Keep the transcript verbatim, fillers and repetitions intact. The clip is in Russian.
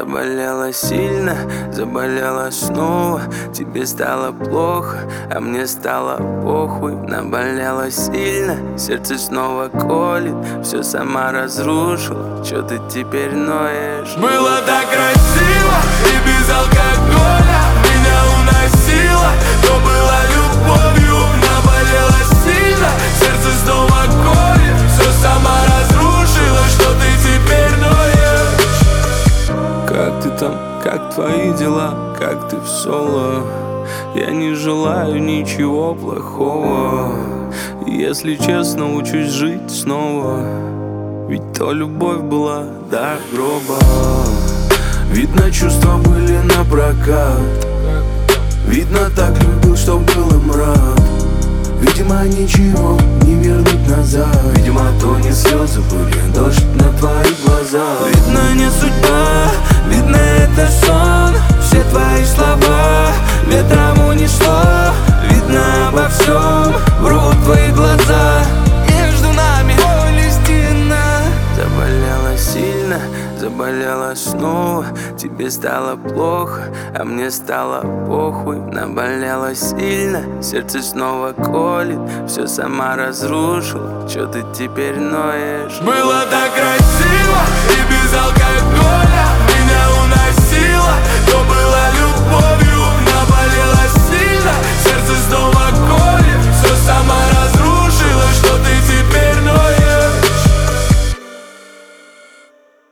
Заболела сильно, заболела снова. Тебе стало плохо, а мне стало похуй. Наболела сильно, сердце снова колет. Все сама разрушила, чё ты теперь ноешь? Было так красиво и без алкоголя. Меня уносило, то было любовью. Наболела сильно, сердце снова колет. Все сама разрушила, что ты теперь ноешь? Как ты там, как твои дела, как ты в соло? Я не желаю ничего плохого. Если честно, учусь жить снова. Ведь то любовь была до гроба. Видно, чувства были напрокат. Видно, так любил, что был им рад. Видимо, ничего не вернуть назад. Видимо, то не слезы были, дождь на твоих глазах. Видно, не судьба, видно, это сон. Все твои слова ветром унесло. Видно, обо всем врут твои глаза. Между нами поле стена. Заболела сильно, заболела снова. Тебе стало плохо, а мне стало похуй. Наболела сильно, сердце снова колет. Все сама разрушила, чё ты теперь ноешь? Было так красиво